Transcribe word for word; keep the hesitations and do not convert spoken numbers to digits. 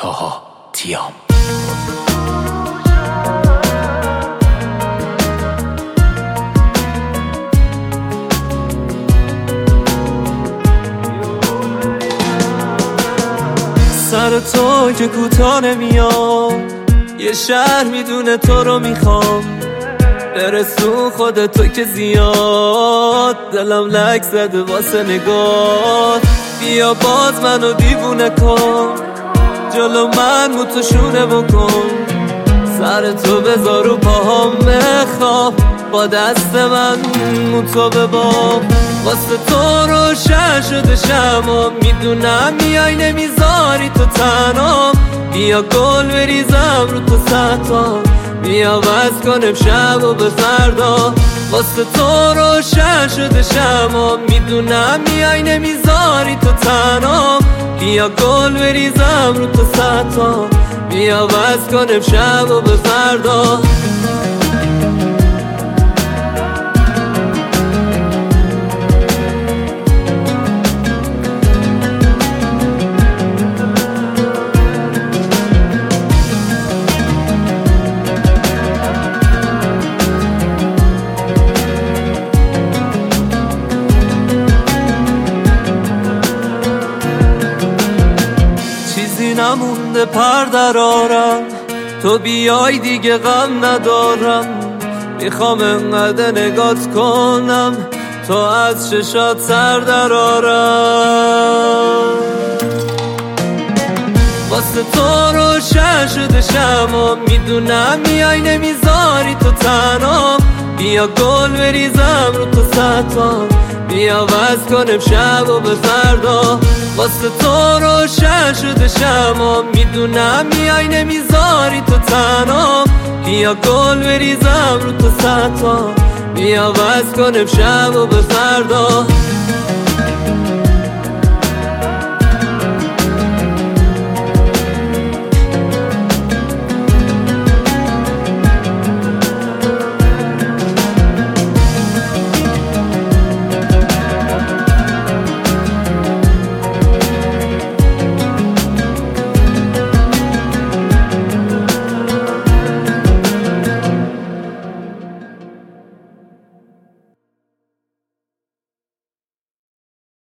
طاها تیام. سر تو که کوتاه نمیام، یه شهر میدونه تو رو میخوام، برسون خودت تو که زیاد دلم لک زده واسه نگاه. بیا باز منو دیوونه کن، جلو من متوشونه بکن، سر تو بذار رو پاهام بخواب، با دست من موتو بباب. واسه تو روشن شده شما، میدونم میای نمیذاری تو تنها. بیا گل بریزم رو تو سطح، بیا وز کنم شب و به فردا. واسه تو روشن شده شما، میدونم میای نمیذاری تو تنها. بیا گل بریزم رو تو سطح، بیا وز کنم شب و به فردا. نمونده پر درارم، تو بیای دیگه غم ندارم. میخوام انقدر نگات کنم تو از چشات سر درارم. واسه تو روشن شده شما، میدونم میای نمیذاری تو تنها. بیا گل بریزم رو تو سطح، بیا وز کنم شب و به فردا. واسه تو روشن شده شما، میدونم میای نمیذاری تو تنها. بیا گل بریزم رو تو سطح، بیا وز کنم شب و به فردا.